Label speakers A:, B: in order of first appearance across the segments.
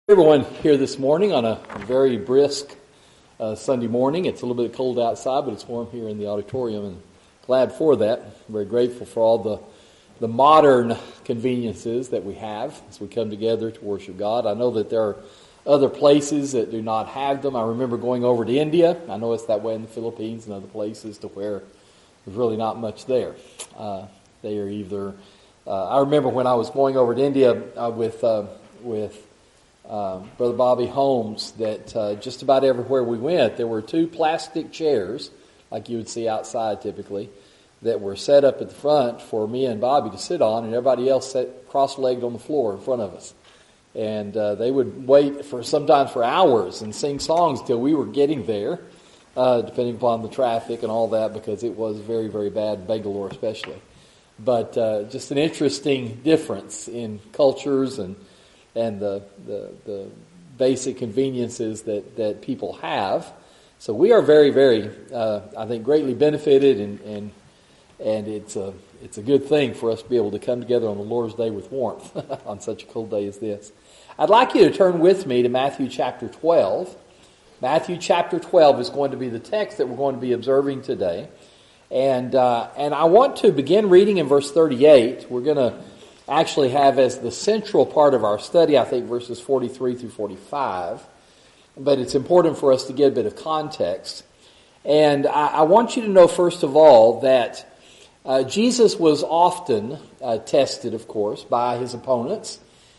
A: Everyone here this morning on a very brisk Sunday morning. It's a little bit cold outside, but it's warm here in the auditorium, and glad for that. I'm very grateful for all the modern conveniences that we have as we come together to worship God. I know that there are other places that do not have them. I remember going over to India. I know it's that way in the Philippines and other places to where there's really not much there. They are either... I remember when I was going over to India with Brother Bobby Holmes, that just about everywhere we went, there were two plastic chairs, like you would see outside typically, that were set up at the front for me and Bobby to sit on, and everybody else sat cross-legged on the floor in front of us. And they would wait sometimes for hours and sing songs till we were getting there, depending upon the traffic and all that, because it was very, very bad, Bangalore especially. But just an interesting difference in cultures and the basic conveniences that people have. So we are very, very, I think, greatly benefited, and it's a good thing for us to be able to come together on the Lord's Day with warmth on such a cold day as this. I'd like you to turn with me to Matthew chapter 12. Matthew chapter 12 is going to be the text that we're going to be observing today. And I want to begin reading in verse 38. We're going to actually have as the central part of our study, I think, verses 43 through 45. But it's important for us to get a bit of context. And I want you to know, first of all, that Jesus was often tested, of course, by his opponents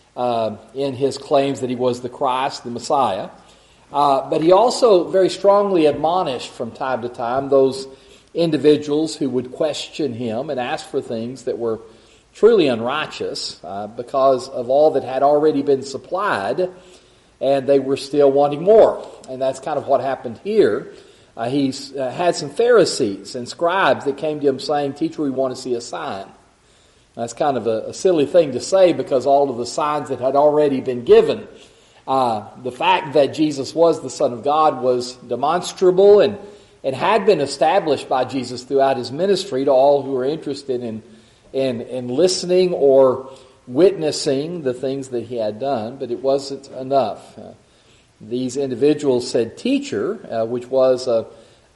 A: in his claims that he was the Christ, the Messiah. But he also very strongly admonished from time to time those individuals who would question him and ask for things that were truly unrighteous because of all that had already been supplied, and they were still wanting more. And that's kind of what happened here. He had some Pharisees and scribes that came to him saying, "Teacher, we want to see a sign." That's kind of a silly thing to say because all of the signs that had already been given. The fact that Jesus was the Son of God was demonstrable and had been established by Jesus throughout his ministry to all who were interested in listening or witnessing the things that he had done, but it wasn't enough. These individuals said "teacher," which was a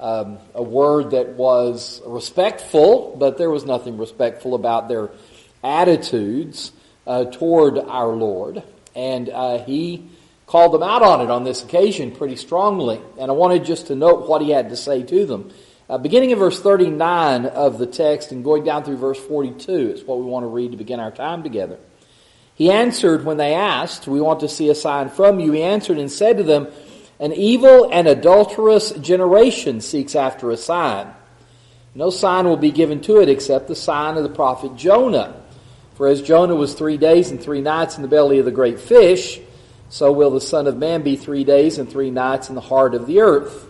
A: word that was respectful, but there was nothing respectful about their attitudes toward our Lord. And he called them out on it on this occasion pretty strongly. And I wanted just to note what he had to say to them. Beginning in verse 39 of the text and going down through verse 42 is what we want to read to begin our time together. He answered when they asked, "We want to see a sign from you." He answered and said to them, "An evil and adulterous generation seeks after a sign. No sign will be given to it except the sign of the prophet Jonah. For as Jonah was 3 days and 3 nights in the belly of the great fish, so will the Son of Man be 3 days and 3 nights in the heart of the earth."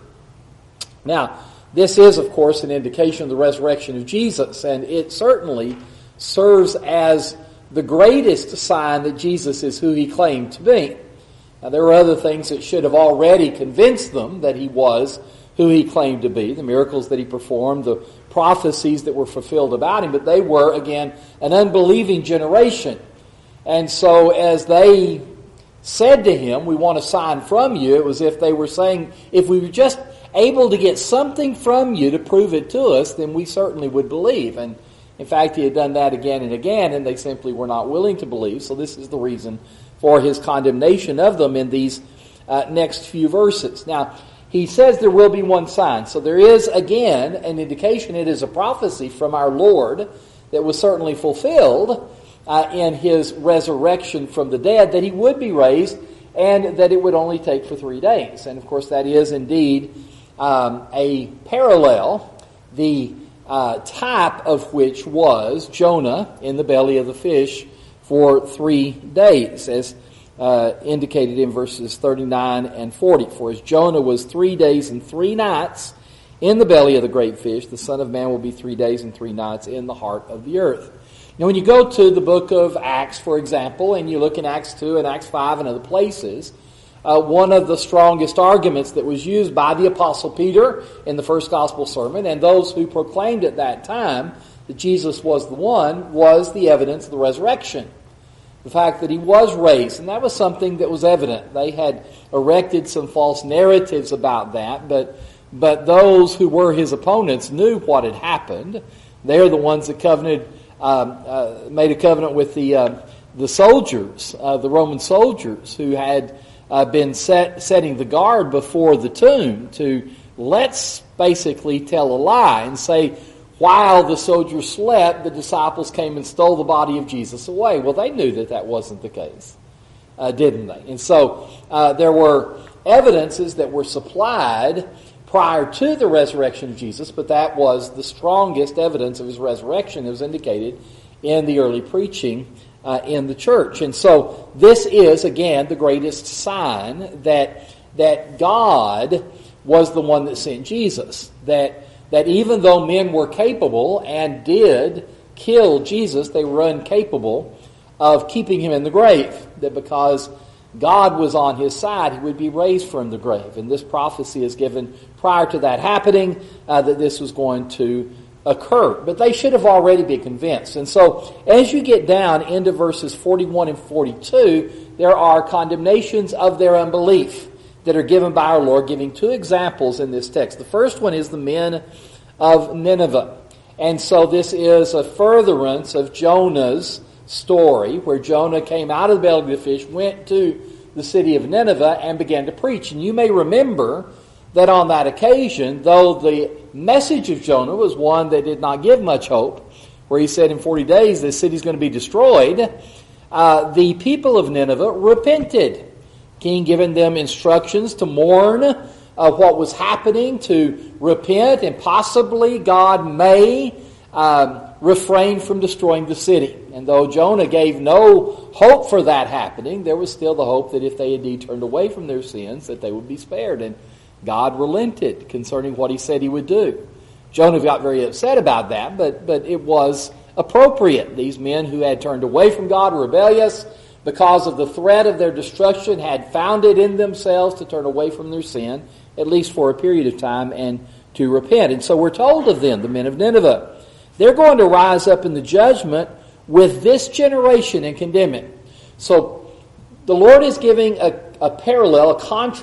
A: Now, this is, of course, an indication of the resurrection of Jesus, and it certainly serves as the greatest sign that Jesus is who he claimed to be. Now, there were other things that should have already convinced them that he was who he claimed to be, the miracles that he performed, the prophecies that were fulfilled about him, but they were, again, an unbelieving generation. And so as they said to him, "We want a sign from you," it was if they were saying, if we were just able to get something from you to prove it to us, then we certainly would believe. And in fact, he had done that again and again, and they simply were not willing to believe. So this is the reason for his condemnation of them in these next few verses. Now, he says there will be one sign. So there is, again, an indication. It is a prophecy from our Lord that was certainly fulfilled in his resurrection from the dead, that he would be raised and that it would only take for 3 days. And of course, that is indeed a parallel, the type of which was Jonah in the belly of the fish for 3 days, as indicated in verses 39 and 40. For as Jonah was 3 days and 3 nights in the belly of the great fish, the Son of Man will be 3 days and 3 nights in the heart of the earth. Now, when you go to the book of Acts, for example, and you look in Acts 2 and Acts 5 and other places, one of the strongest arguments that was used by the Apostle Peter in the first gospel sermon and those who proclaimed at that time that Jesus was the one was the evidence of the resurrection. the fact that he was raised. And that was something that was evident. They had erected some false narratives about that, but those who were his opponents knew what had happened. They're the ones that made a covenant with the soldiers, the Roman soldiers, who had been setting the guard before the tomb to, let's basically tell a lie and say, while the soldiers slept, the disciples came and stole the body of Jesus away. Well, they knew that wasn't the case, didn't they? And so there were evidences that were supplied prior to the resurrection of Jesus, but that was the strongest evidence of his resurrection that was indicated in the early preaching in the church. And so this is, again, the greatest sign that God was the one that sent Jesus. That even though men were capable and did kill Jesus, they were incapable of keeping him in the grave. That because God was on his side, he would be raised from the grave. And this prophecy is given prior to that happening, that this was going to occur. But they should have already been convinced. And so as you get down into verses 41 and 42, there are condemnations of their unbelief that are given by our Lord, giving two examples in this text. The first one is the men of Nineveh. And so this is a furtherance of Jonah's story, where Jonah came out of the belly of the fish, went to the city of Nineveh, and began to preach. And you may remember that on that occasion, though the message of Jonah was one that did not give much hope, where he said in 40 days the city's going to be destroyed, the people of Nineveh repented. King given them instructions to mourn what was happening, to repent, and possibly God may refrain from destroying the city. And though Jonah gave no hope for that happening, there was still the hope that if they indeed turned away from their sins, that they would be spared. And God relented concerning what he said he would do. Jonah got very upset about that, but it was appropriate. These men who had turned away from God, rebellious, because of the threat of their destruction, had found it in themselves to turn away from their sin, at least for a period of time, and to repent. And so we're told of them, the men of Nineveh, they're going to rise up in the judgment with this generation and condemn it. So the Lord is giving a parallel,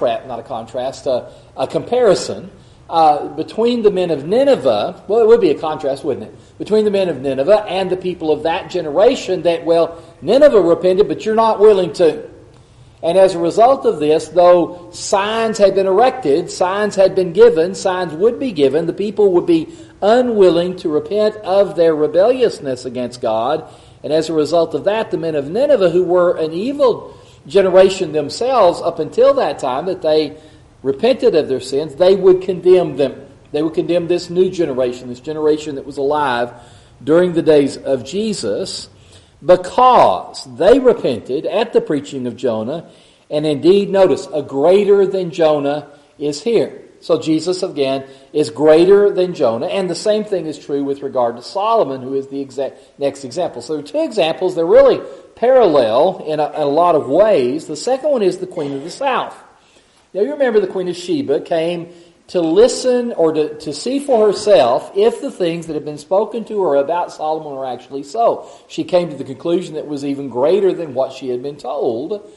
A: a comparison between the men of Nineveh. Well, it would be a contrast, wouldn't it? Between the men of Nineveh and the people of that generation that, well, Nineveh repented, but you're not willing to. And as a result of this, though signs had been erected, signs had been given, signs would be given, the people would be unwilling to repent of their rebelliousness against God. And as a result of that, the men of Nineveh, who were an evil generation themselves up until that time, that they repented of their sins, they would condemn them. They would condemn this new generation, this generation that was alive during the days of Jesus, because they repented at the preaching of Jonah. And indeed, notice, a greater than Jonah is here. So Jesus, again, is greater than Jonah. And the same thing is true with regard to Solomon, who is the next example. So there are two examples. They're really parallel in a lot of ways. The second one is the Queen of the South. Now, you remember the Queen of Sheba came to listen or to see for herself if the things that had been spoken to her about Solomon were actually so. She came to the conclusion that it was even greater than what she had been told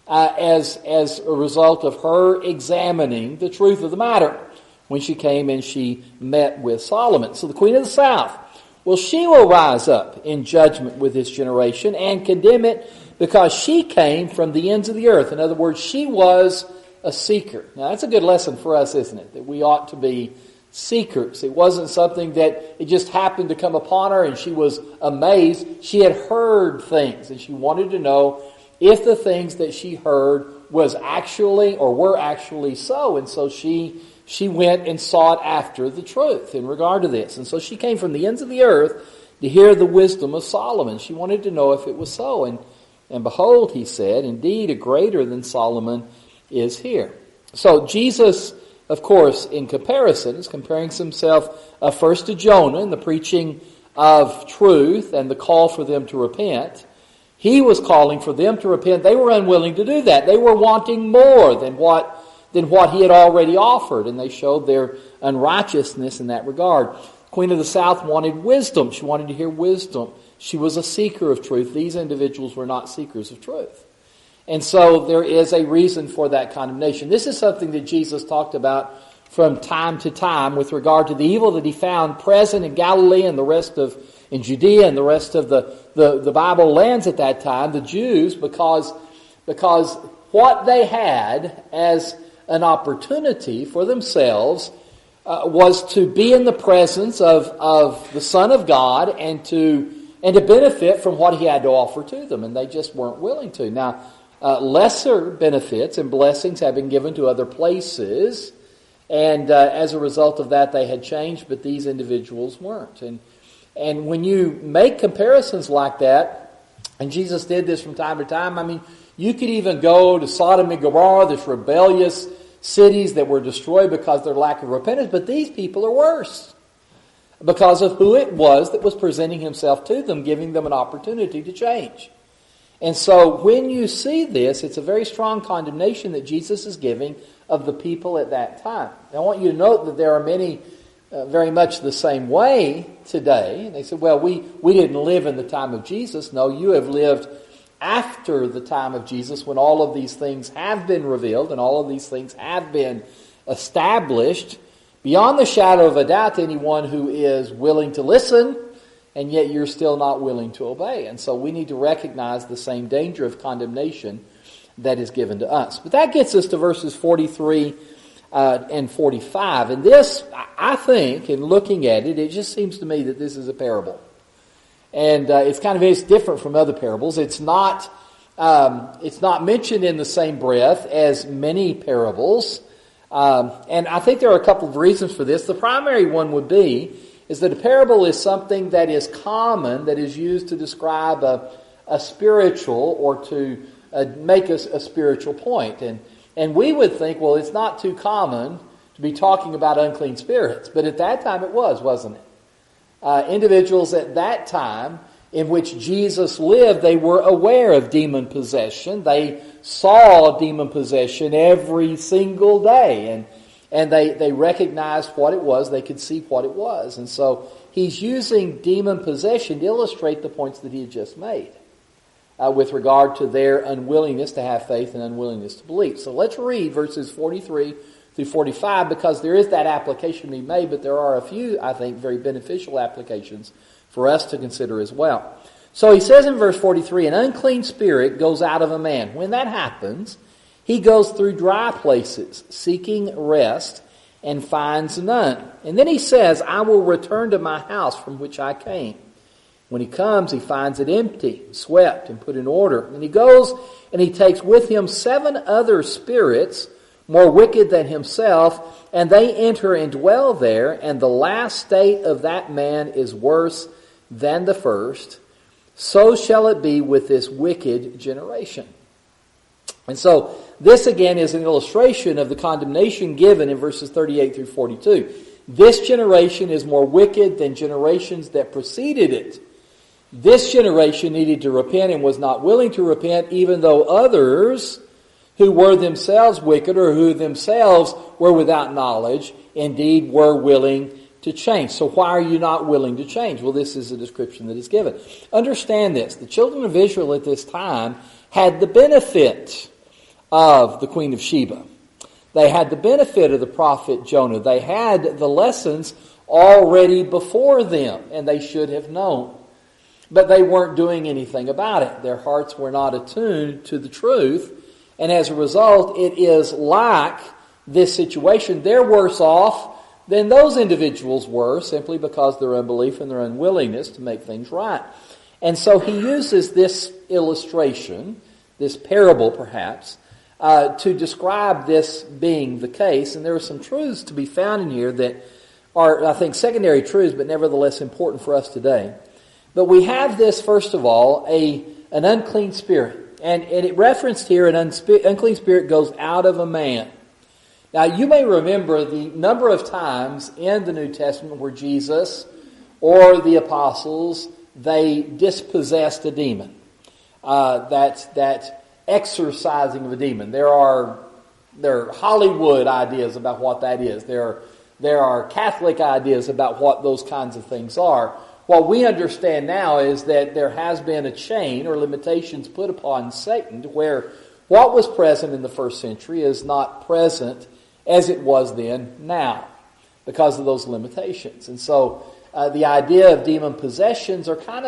A: as a result of her examining the truth of the matter when she came and she met with Solomon. So the Queen of the South, well, she will rise up in judgment with this generation and condemn it because she came from the ends of the earth. In other words, she was a seeker. Now, that's a good lesson for us, isn't it? That we ought to be seekers. It wasn't something that it just happened to come upon her and she was amazed. She had heard things and she wanted to know if the things that she heard was actually or were actually so. And so she went and sought after the truth in regard to this. And so she came from the ends of the earth to hear the wisdom of Solomon. She wanted to know if it was so. And behold, he said, indeed, a greater than Solomon is here. So Jesus, of course, in comparison, is comparing himself first to Jonah in the preaching of truth and the call for them to repent. He was calling for them to repent. They were unwilling to do that. They were wanting more than what he had already offered, and they showed their unrighteousness in that regard. Queen of the South wanted wisdom. She wanted to hear wisdom. She was a seeker of truth. These individuals were not seekers of truth. And so there is a reason for that condemnation. This is something that Jesus talked about from time to time with regard to the evil that he found present in Galilee and the rest of in Judea and the rest of the Bible lands at that time, the Jews, because what they had as an opportunity for themselves was to be in the presence of the Son of God and to benefit from what he had to offer to them, and they just weren't willing to. Now, lesser benefits and blessings have been given to other places, and as a result of that, they had changed, but these individuals weren't. And when you make comparisons like that, and Jesus did this from time to time, I mean, you could even go to Sodom and Gomorrah, this rebellious cities that were destroyed because of their lack of repentance, but these people are worse because of who it was that was presenting himself to them, giving them an opportunity to change. And so when you see this, it's a very strong condemnation that Jesus is giving of the people at that time. Now, I want you to note that there are many very much the same way today. And they said, well, we didn't live in the time of Jesus. No, you have lived after the time of Jesus when all of these things have been revealed and all of these things have been established. Beyond the shadow of a doubt to anyone who is willing to listen, and yet you're still not willing to obey. And so we need to recognize the same danger of condemnation that is given to us. But that gets us to verses 43 and 45. And this, I think, in looking at it, it just seems to me that this is a parable. And it's different from other parables. It's not mentioned in the same breath as many parables. And I think there are a couple of reasons for this. The primary one would be is that a parable is something that is common, that is used to describe a spiritual or to make a spiritual point. And we would think, well, it's not too common to be talking about unclean spirits. But at that time it was, wasn't it? Individuals at that time in which Jesus lived, they were aware of demon possession. They saw demon possession every single day. And they recognized what it was. They could see what it was. And so he's using demon possession to illustrate the points that he had just made with regard to their unwillingness to have faith and unwillingness to believe. So let's read verses 43 through 45 because there is that application to be made, but there are a few, I think, very beneficial applications for us to consider as well. So he says in verse 43, an unclean spirit goes out of a man. When that happens, he goes through dry places, seeking rest, and finds none. And then he says, I will return to my house from which I came. When he comes, he finds it empty, swept, and put in order. And he goes and he takes with him 7 other spirits, more wicked than himself, and they enter and dwell there, and the last state of that man is worse than the first. So shall it be with this wicked generation. And so this again is an illustration of the condemnation given in verses 38 through 42. This generation is more wicked than generations that preceded it. This generation needed to repent and was not willing to repent, even though others who were themselves wicked or who themselves were without knowledge, indeed were willing to change. So why are you not willing to change? Well, this is a description that is given. Understand this. The children of Israel at this time had the benefit of the Queen of Sheba. They had the benefit of the prophet Jonah. They had the lessons already before them, and they should have known. But they weren't doing anything about it. Their hearts were not attuned to the truth, and as a result, it is like this situation. They're worse off than those individuals were simply because of their unbelief and their unwillingness to make things right. And so he uses this illustration, this parable perhaps, to describe this being the case. And there are some truths to be found in here that are, I think, secondary truths, but nevertheless important for us today. But we have this, first of all, an unclean spirit. And it referenced here, an unclean spirit goes out of a man. Now, you may remember the number of times in the New Testament where Jesus or the apostles, they dispossessed a demon. That exorcising of a demon. There are Hollywood ideas about what that is. There are Catholic ideas about what those kinds of things are, what we understand now is that there has been a chain or limitations put upon Satan to where what was present in the first century is not present as it was then now because of those limitations. And so the idea of demon possessions are kind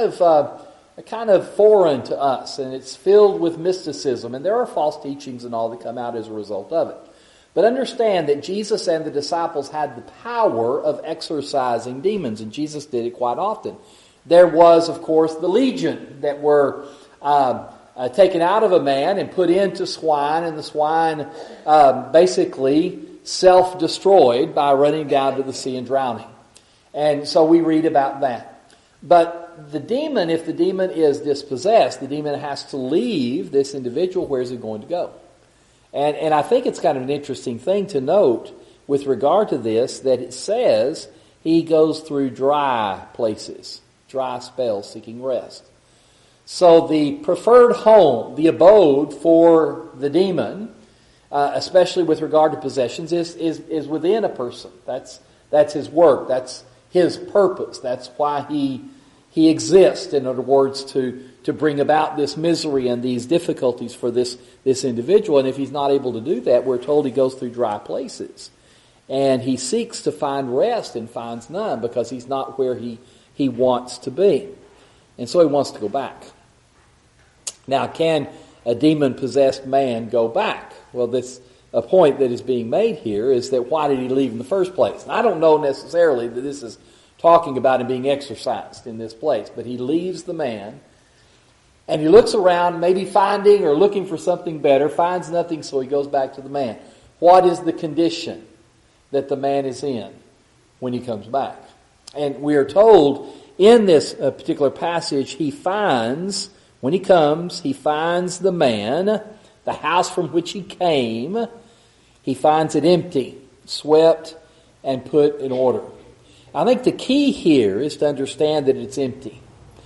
A: of foreign to us, and it's filled with mysticism, and there are false teachings and all that come out as a result of it. But understand that Jesus and the disciples had the power of exorcising demons, and Jesus did it quite often. There was, of course, the legion that were taken out of a man and put into swine, and the swine basically self-destroyed by running down to the sea and drowning. And so we read about that. But the demon, if the demon is dispossessed, the demon has to leave this individual. Where is it going to go? And I think it's kind of an interesting thing to note with regard to this, that it says he goes through dry places, dry spells, seeking rest. So the preferred home, the abode for the demon, especially with regard to possessions, is within a person. That's his work. That's his purpose. That's why he exists, in other words, to bring about this misery and these difficulties for this individual. And if he's not able to do that, we're told he goes through dry places. And he seeks to find rest and finds none because he's not where he wants to be. And so he wants to go back. Now, can a demon-possessed man go back? Well, a point that is being made here is that why did he leave in the first place? And I don't know necessarily that this is talking about him being exorcised in this place, but he leaves the man, and he looks around, maybe finding or looking for something better, finds nothing, so he goes back to the man. What is the condition that the man is in when he comes back? And we are told in this particular passage, when he comes, he finds the man, the house from which he came, he finds it empty, swept, and put in order. I think the key here is to understand that it's empty.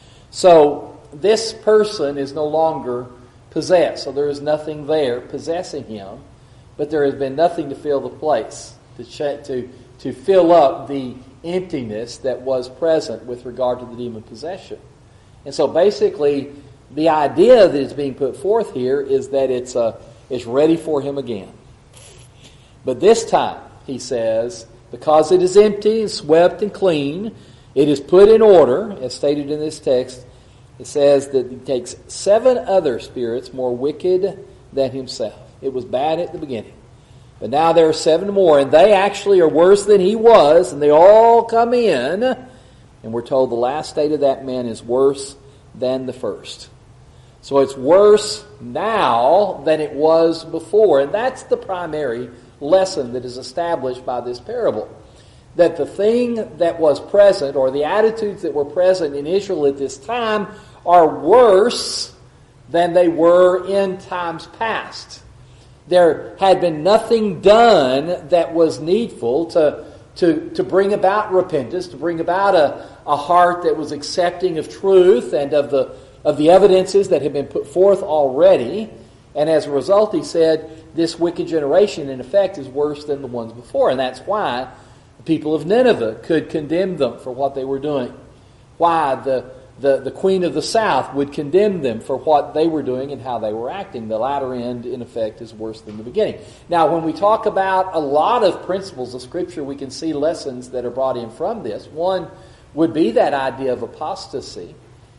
A: So this person is no longer possessed. So there is nothing there possessing him, but there has been nothing to fill the place, to fill up the emptiness that was present with regard to the demon possession. And so basically, the idea that is being put forth here is that it's ready for him again. But this time, he says, because it is empty and swept and clean, it is put in order, as stated in this text. It says that he takes 7 other spirits more wicked than himself. It was bad at the beginning. But now there are 7 more, and they actually are worse than he was, and they all come in. And we're told the last state of that man is worse than the first. So it's worse now than it was before. And that's the primary lesson that is established by this parable. That the thing that was present, or the attitudes that were present in Israel at this time, are worse than they were in times past. There had been nothing done that was needful to bring about repentance, to bring about a heart that was accepting of truth and of the evidences that had been put forth already. And as a result, he said, this wicked generation, in effect, is worse than the ones before. And that's why the people of Nineveh could condemn them for what they were doing. Why the queen of the south would condemn them for what they were doing and how they were acting. The latter end, in effect, is worse than the beginning. Now, when we talk about a lot of principles of Scripture, we can see lessons that are brought in from this. One would be that idea of apostasy.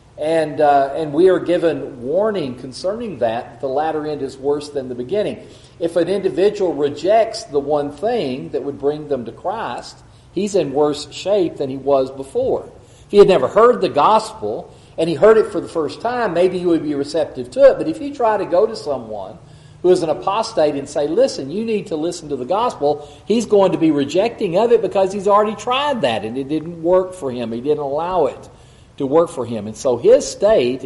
A: And we are given warning concerning that. The latter end is worse than the beginning. If an individual rejects the one thing that would bring them to Christ, he's in worse shape than he was before. If he had never heard the gospel and he heard it for the first time, maybe he would be receptive to it. But if you try to go to someone who is an apostate and say, listen, you need to listen to the gospel, he's going to be rejecting of it because he's already tried that and it didn't work for him. He didn't allow it to work for him. And so his state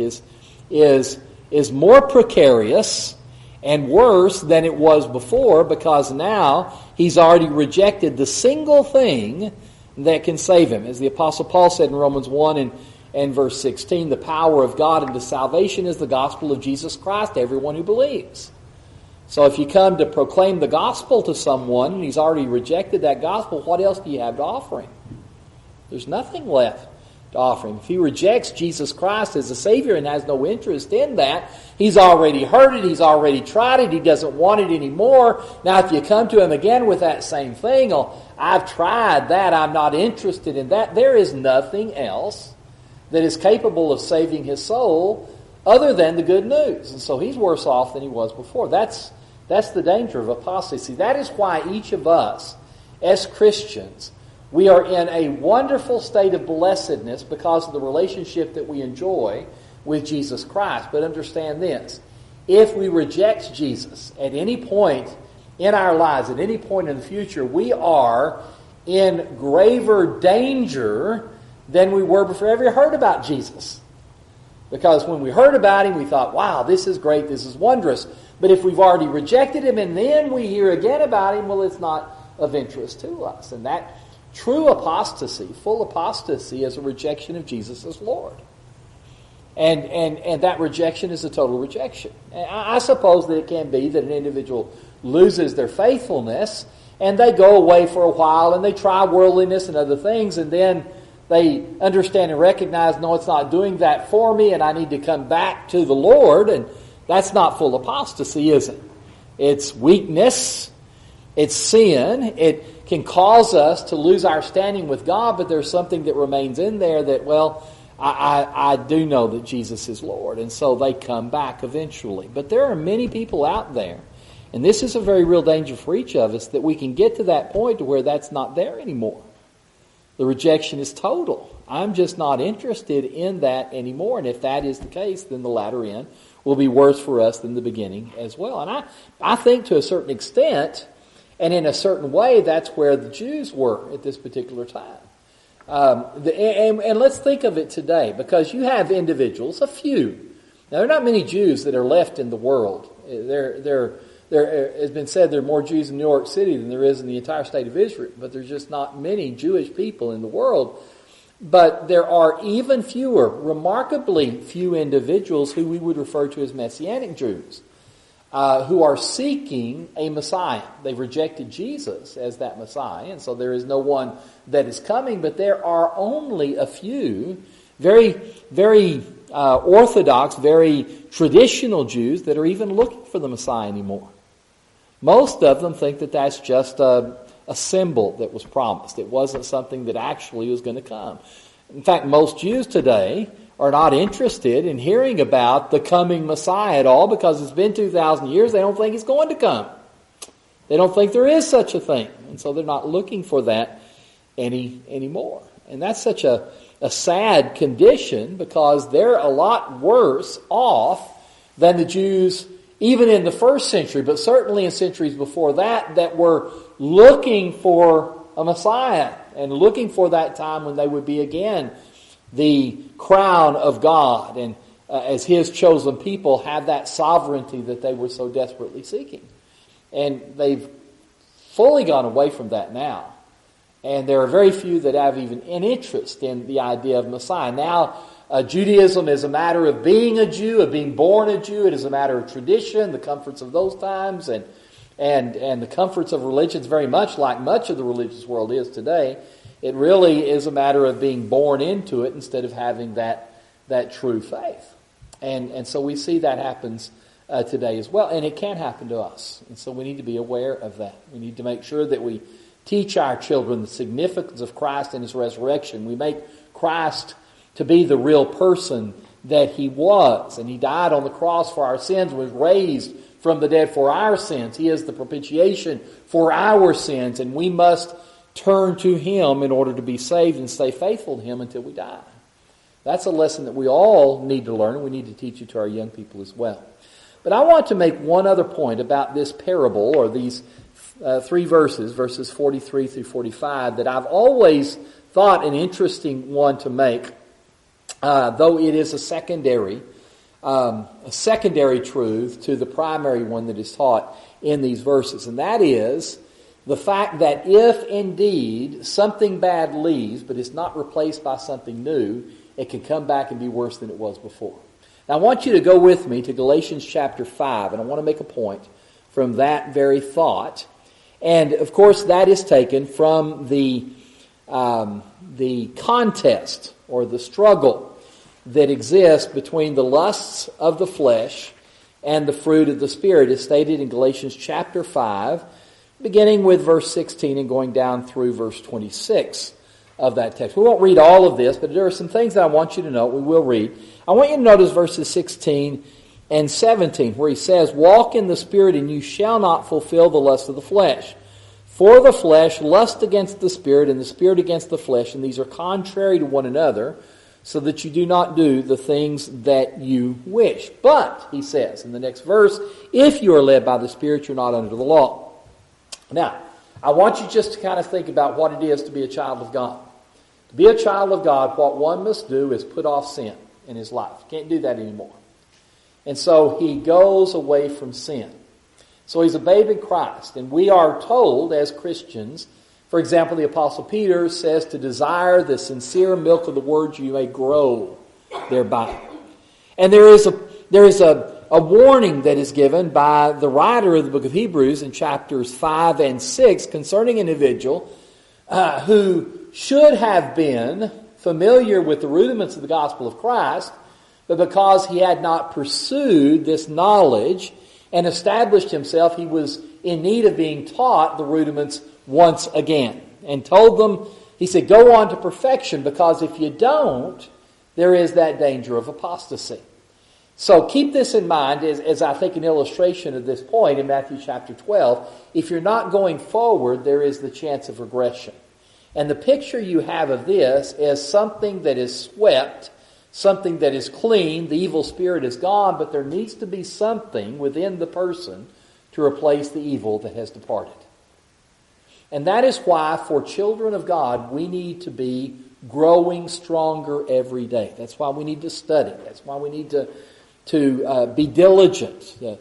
A: is more precarious and worse than it was before, because now he's already rejected the single thing that can save him. As the Apostle Paul said in Romans 1 and verse 16, the power of God unto salvation is the gospel of Jesus Christ to everyone who believes. So if you come to proclaim the gospel to someone and he's already rejected that gospel, what else do you have to offer him? There's nothing left to offer him. If he rejects Jesus Christ as a Savior and has no interest in that, he's already heard it, he's already tried it, he doesn't want it anymore. Now if you come to him again with that same thing, oh, I've tried that, I'm not interested in that, there is nothing else that is capable of saving his soul other than the good news. And so he's worse off than he was before. That's the danger of apostasy. That is why each of us, as Christians, we are in a wonderful state of blessedness because of the relationship that we enjoy with Jesus Christ. But understand this, if we reject Jesus at any point in our lives, at any point in the future, we are in graver danger than we were before we ever heard about Jesus. Because when we heard about him, we thought, wow, this is great, this is wondrous. But if we've already rejected him and then we hear again about him, well, it's not of interest to us. And that true apostasy, full apostasy, is a rejection of Jesus as Lord. And that rejection is a total rejection. I suppose that it can be that an individual loses their faithfulness and they go away for a while and they try worldliness and other things, and then they understand and recognize, no, it's not doing that for me and I need to come back to the Lord. And that's not full apostasy, is it? It's weakness. It's sin. It can cause us to lose our standing with God, but there's something that remains in there that, well, I do know that Jesus is Lord. And so they come back eventually. But there are many people out there, and this is a very real danger for each of us, that we can get to that point to where that's not there anymore. The rejection is total. I'm just not interested in that anymore. And if that is the case, then the latter end will be worse for us than the beginning as well. And I think to a certain extent, and in a certain way, that's where the Jews were at this particular time. And let's think of it today, because you have individuals, a few. Now, there are not many Jews that are left in the world. There has been said there are more Jews in New York City than there is in the entire state of Israel, but there's just not many Jewish people in the world. But there are even fewer, remarkably few individuals who we would refer to as Messianic Jews, who are seeking a Messiah. They've rejected Jesus as that Messiah, and so there is no one that is coming, but there are only a few very, very orthodox, very traditional Jews that are even looking for the Messiah anymore. Most of them think that that's just a symbol that was promised. It wasn't something that actually was going to come. In fact, most Jews today are not interested in hearing about the coming Messiah at all, because it's been 2,000 years. They don't think he's going to come. They don't think there is such a thing. And so they're not looking for that anymore. And that's such a sad condition, because they're a lot worse off than the Jews even in the first century, but certainly in centuries before that were looking for a Messiah and looking for that time when they would be again the crown of God, and as His chosen people have that sovereignty that they were so desperately seeking. And they've fully gone away from that now. And there are very few that have even an interest in the idea of Messiah. Now, Judaism is a matter of being a Jew, of being born a Jew. It is a matter of tradition, the comforts of those times, and the comforts of religions, very much like much of the religious world is today. It really is a matter of being born into it instead of having that true faith. And so we see that happens today as well. And it can happen to us. And so we need to be aware of that. We need to make sure that we teach our children the significance of Christ and His resurrection. We make Christ to be the real person that He was. And He died on the cross for our sins, was raised from the dead for our sins. He is the propitiation for our sins, and we must turn to Him in order to be saved and stay faithful to Him until we die. That's a lesson that we all need to learn, and we need to teach it to our young people as well. But I want to make one other point about this parable, or these three verses 43 through 45, that I've always thought an interesting one to make, though it is a secondary truth to the primary one that is taught in these verses. And that is the fact that if indeed something bad leaves, but it's not replaced by something new, it can come back and be worse than it was before. Now I want you to go with me to Galatians chapter 5, and I want to make a point from that very thought. And of course that is taken from the the contest or the struggle that exists between the lusts of the flesh and the fruit of the Spirit is stated in Galatians chapter 5, beginning with verse 16 and going down through verse 26 of that text. We won't read all of this, but there are some things that I want you to note. We will read. I want you to notice verses 16 and 17, where he says, "Walk in the Spirit, and you shall not fulfill the lust of the flesh. For the flesh lusts against the Spirit, and the Spirit against the flesh, and these are contrary to one another, so that you do not do the things that you wish. But," he says in the next verse, "if you are led by the Spirit, you're not under the law." Now, I want you just to kind of think about what it is to be a child of God. To be a child of God, what one must do is put off sin in his life. Can't do that anymore. And so he goes away from sin. So he's a babe in Christ. And we are told as Christians, for example, the Apostle Peter says to desire the sincere milk of the Word you may grow thereby. And there is a warning that is given by the writer of the book of Hebrews in chapters 5 and 6 concerning an individual who should have been familiar with the rudiments of the gospel of Christ, but because he had not pursued this knowledge and established himself, he was in need of being taught the rudiments once again. And told them, he said, go on to perfection, because if you don't, there is that danger of apostasy. So keep this in mind as I think an illustration of this point in Matthew chapter 12. If you're not going forward, there is the chance of regression. And the picture you have of this is something that is swept, something that is clean. The evil spirit is gone, but there needs to be something within the person to replace the evil that has departed. And that is why for children of God, we need to be growing stronger every day. That's why we need to study. That's why we need to be diligent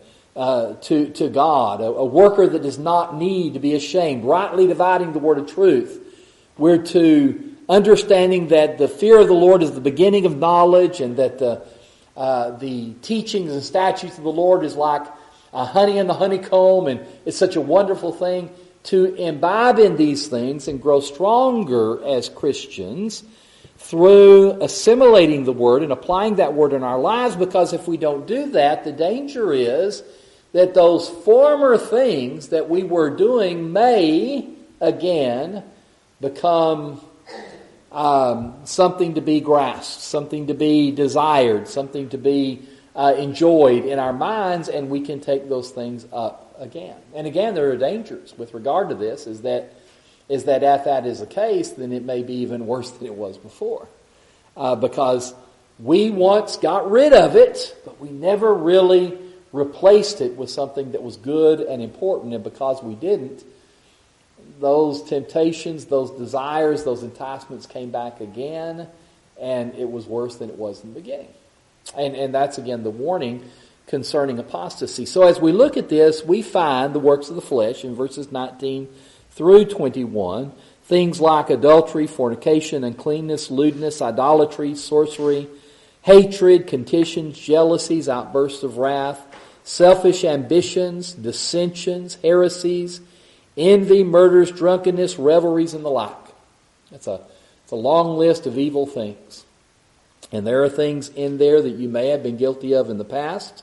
A: to God, a worker that does not need to be ashamed, rightly dividing the word of truth. We're to understanding that the fear of the Lord is the beginning of knowledge, and that the teachings and statutes of the Lord is like honey in the honeycomb, and it's such a wonderful thing to imbibe in these things and grow stronger as Christians through assimilating the Word and applying that Word in our lives, because if we don't do that, the danger is that those former things that we were doing may again become something to be grasped, something to be desired, something to be enjoyed in our minds, and we can take those things up again. And again, there are dangers with regard to this, is that if that is the case, then it may be even worse than it was before. Because we once got rid of it, but we never really replaced it with something that was good and important, and because we didn't, those temptations, those desires, those enticements came back again, and it was worse than it was in the beginning. And that's, again, the warning concerning apostasy. So as we look at this, we find the works of the flesh in verses 19 through 21, things like adultery, fornication, uncleanness, lewdness, idolatry, sorcery, hatred, contentions, jealousies, outbursts of wrath, selfish ambitions, dissensions, heresies, envy, murders, drunkenness, revelries, and the like. It's a long list of evil things. And there are things in there that you may have been guilty of in the past,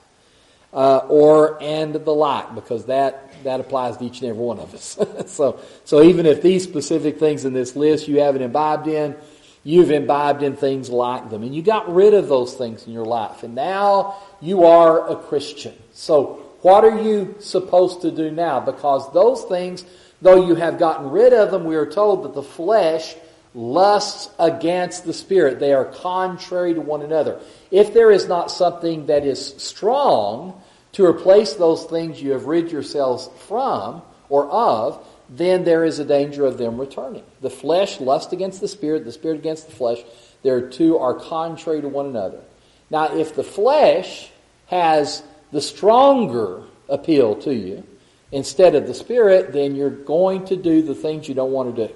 A: and the like, because that applies to each and every one of us. So even if these specific things in this list you haven't imbibed in, you've imbibed in things like them. And you got rid of those things in your life. And now you are a Christian. So what are you supposed to do now? Because those things, though you have gotten rid of them, we are told that the flesh lusts against the Spirit. They are contrary to one another. If there is not something that is strong to replace those things you have rid yourselves from or of, then there is a danger of them returning. The flesh lusts against the Spirit against the flesh. There two are contrary to one another. Now, if the flesh has the stronger appeal to you instead of the Spirit, then you're going to do the things you don't want to do.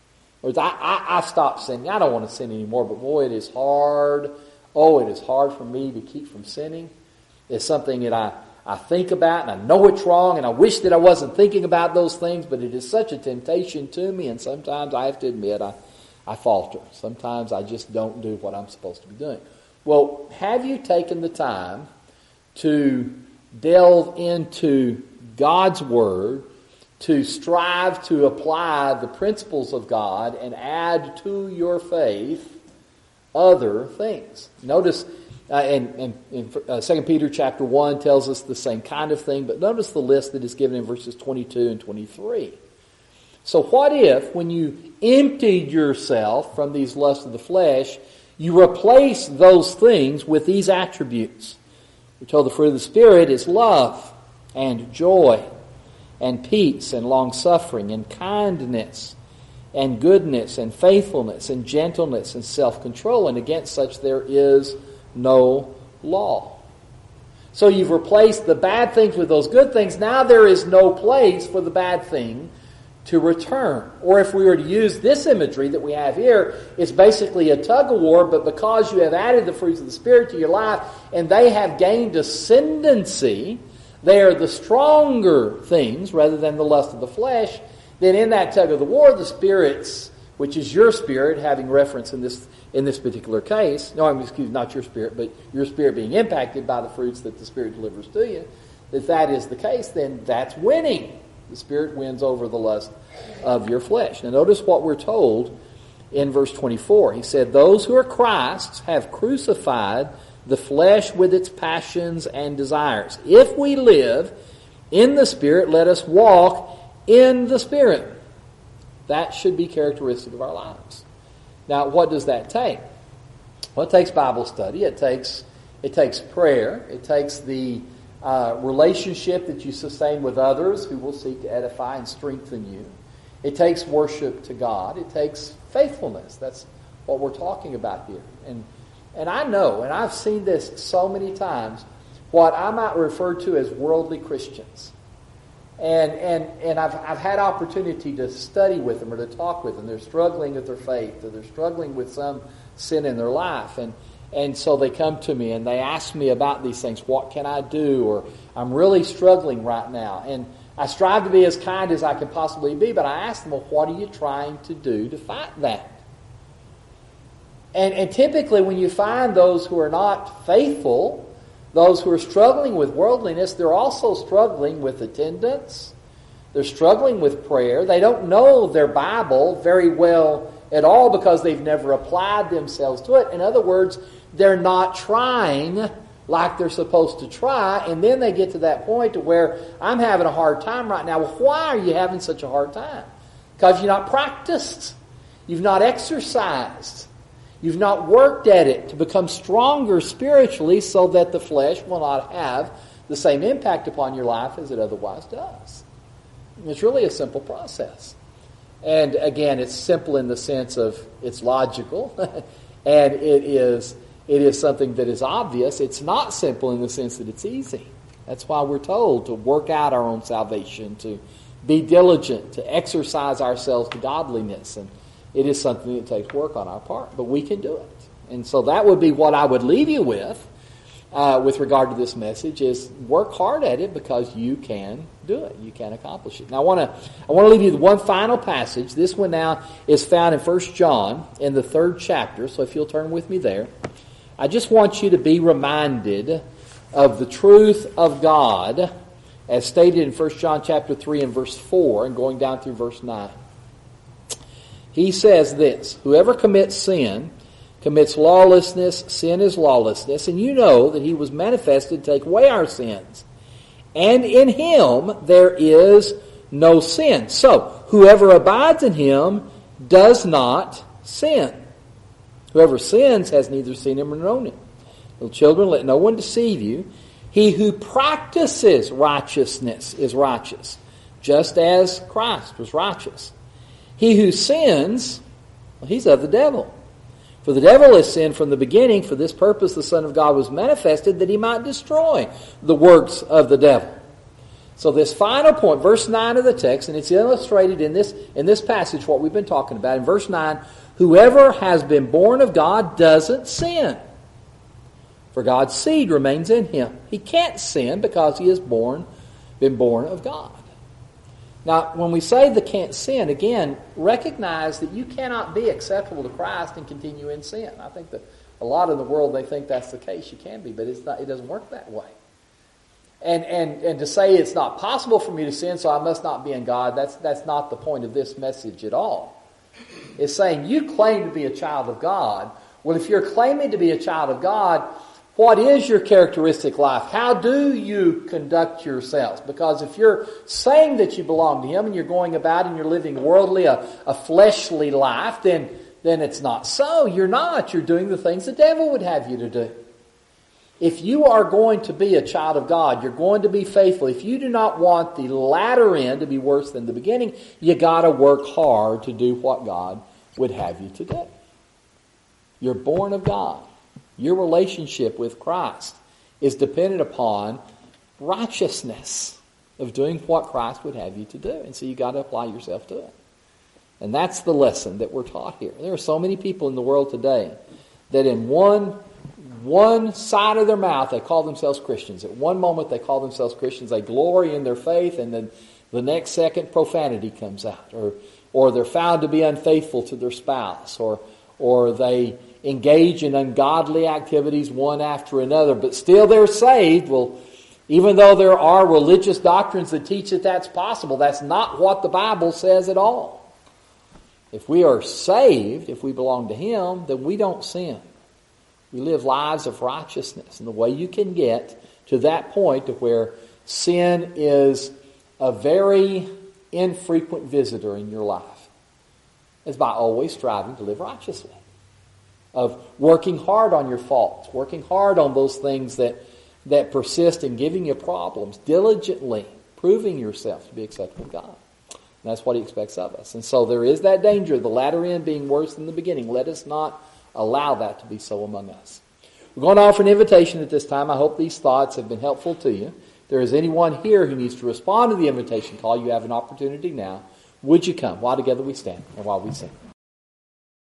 A: I stopped sinning. I don't want to sin anymore, but boy, it is hard. Oh, it is hard for me to keep from sinning. It's something that I think about, and I know it's wrong, and I wish that I wasn't thinking about those things, but it is such a temptation to me, and sometimes I have to admit I falter. Sometimes I just don't do what I'm supposed to be doing. Well, have you taken the time to delve into God's Word, to strive to apply the principles of God and add to your faith other things? Notice, and 2 Peter chapter 1 tells us the same kind of thing, but notice the list that is given in verses 22 and 23. So what if, when you emptied yourself from these lusts of the flesh, you replace those things with these attributes? We're told the fruit of the Spirit is love and joy and peace and long-suffering and kindness and goodness and faithfulness and gentleness and self-control. And against such there is no law. So you've replaced the bad things with those good things. Now there is no place for the bad thing to return. Or if we were to use this imagery that we have here, it's basically a tug-of-war, but because you have added the fruits of the Spirit to your life and they have gained ascendancy, they are the stronger things rather than the lust of the flesh, then in that tug-of-the-war, the Spirit's, which is your spirit, having reference in this particular case, not your spirit, but your spirit being impacted by the fruits that the Spirit delivers to you, if that is the case, then that's winning. The Spirit wins over the lust of your flesh. Now notice what we're told in verse 24. He said, those who are Christ's have crucified the flesh with its passions and desires. If we live in the Spirit, let us walk in the Spirit. That should be characteristic of our lives. Now, what does that take? Well, it takes Bible study. It takes prayer. It takes the relationship that you sustain with others who will seek to edify and strengthen you. It takes worship to God. It takes faithfulness. That's what we're talking about here. And I know, and I've seen this so many times, what I might refer to as worldly Christians. And I've had opportunity to study with them or to talk with them. They're struggling with their faith, or they're struggling with some sin in their life. And so they come to me and they ask me about these things. What can I do? Or I'm really struggling right now. And I strive to be as kind as I can possibly be, but I ask them, well, what are you trying to do to fight that? And typically when you find those who are not faithful, those who are struggling with worldliness, they're also struggling with attendance. They're struggling with prayer. They don't know their Bible very well at all because they've never applied themselves to it. In other words, they're not trying like they're supposed to try, and then they get to that point to where I'm having a hard time right now. Well, why are you having such a hard time? Because you've not practiced. You've not exercised. You've not worked at it to become stronger spiritually so that the flesh will not have the same impact upon your life as it otherwise does. It's really a simple process. And again, it's simple in the sense of it's logical, and it is something that is obvious. It's not simple in the sense that it's easy. That's why we're told to work out our own salvation, to be diligent, to exercise ourselves to godliness. And it is something that takes work on our part, but we can do it. And so that would be what I would leave you with regard to this message, is work hard at it because you can do it. You can accomplish it. Now I want to leave you with one final passage. This one now is found in 1 John in the 3rd chapter. So if you'll turn with me there. I just want you to be reminded of the truth of God as stated in 1 John chapter 3 and verse 4 and going down through verse 9. He says this, whoever commits sin commits lawlessness. Sin is lawlessness. And you know that he was manifested to take away our sins. And in him there is no sin. So, whoever abides in him does not sin. Whoever sins has neither seen him nor known him. Little children, let no one deceive you. He who practices righteousness is righteous, just as Christ was righteous. He who sins, well, he's of the devil. For the devil has sinned from the beginning. For this purpose the Son of God was manifested, that he might destroy the works of the devil. So this final point, verse 9 of the text, and it's illustrated in this passage what we've been talking about. In verse 9, whoever has been born of God doesn't sin, for God's seed remains in him. He can't sin because he has been born of God. Now, when we say they can't sin, again, recognize that you cannot be acceptable to Christ and continue in sin. I think that a lot in the world, they think that's the case. You can be, but it's not. It doesn't work that way. And to say it's not possible for me to sin, so I must not be in God, that's not the point of this message at all. It's saying you claim to be a child of God. Well, if you're claiming to be a child of God, what is your characteristic life? How do you conduct yourselves? Because if you're saying that you belong to Him and you're going about and you're living worldly, a fleshly life, then it's not so. You're not. You're doing the things the devil would have you to do. If you are going to be a child of God, you're going to be faithful. If you do not want the latter end to be worse than the beginning, you got to work hard to do what God would have you to do. You're born of God. Your relationship with Christ is dependent upon righteousness of doing what Christ would have you to do. And so you got to apply yourself to it. And that's the lesson that we're taught here. There are so many people in the world today that in one side of their mouth they call themselves Christians. At one moment they call themselves Christians. They glory in their faith, and then the next second profanity comes out. Or they're found to be unfaithful to their spouse. Or they engage in ungodly activities one after another. But still they're saved. Well, even though there are religious doctrines that teach that that's possible, that's not what the Bible says at all. If we are saved, if we belong to Him, then we don't sin. We live lives of righteousness. And the way you can get to that point to where sin is a very infrequent visitor in your life is by always striving to live righteously. Of working hard on your faults, working hard on those things that persist in giving you problems, diligently proving yourself to be acceptable to God. And that's what He expects of us. And so there is that danger of the latter end being worse than the beginning. Let us not allow that to be so among us. We're going to offer an invitation at this time. I hope these thoughts have been helpful to you. If there is anyone here who needs to respond to the invitation call, you have an opportunity now. Would you come while together we stand and while we sing?